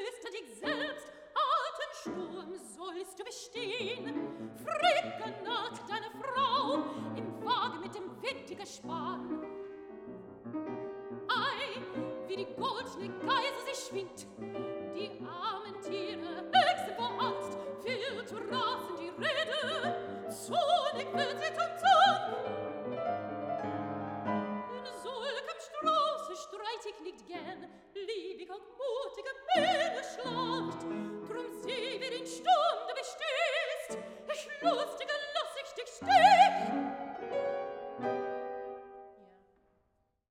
tröste dich selbst, alten Sturm sollst du bestehen. Fricke naht deine Frau im Wagen mit dem wittigen Span. Ei, wie die goldne Geise sich schwingt, die armen Tiere höchst vor Angst, viel zu rasen die Rede, zornig wird sie zum. In solchem Strauße streitig liegt gern, liebig und mutige Mähne schlacht, drum sieh, wie den Sturm du bestehst, ich lustige